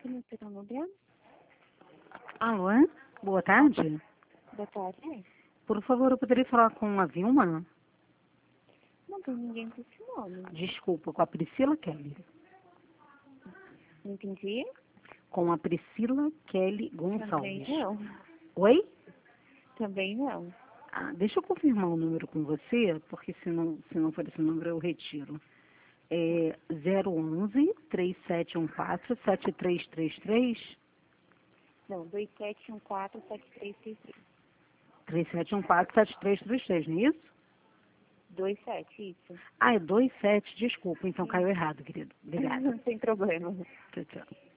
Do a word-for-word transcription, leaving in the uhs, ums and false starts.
Financeiro Adriano? Alô? Boa tarde. Boa tarde. Por favor, eu poderia falar com a Vilma? Não tem ninguém com esse nome. Desculpa, com a Priscila Kelly. Não entendi? Com a Priscila Kelly Também Gonçalves. não. Oi? Também não. Ah, deixa eu confirmar o número com você, porque se não, se não for esse número eu retiro. É zero onze, três sete um quatro, sete três três três? Não, dois sete um quatro sete três três três. três sete um quatro, sete três três três, não é isso? dois sete, isso. Ah, é dois sete, desculpa, então caiu errado, querido. Obrigada. Não tem problema. Tchau, tchau.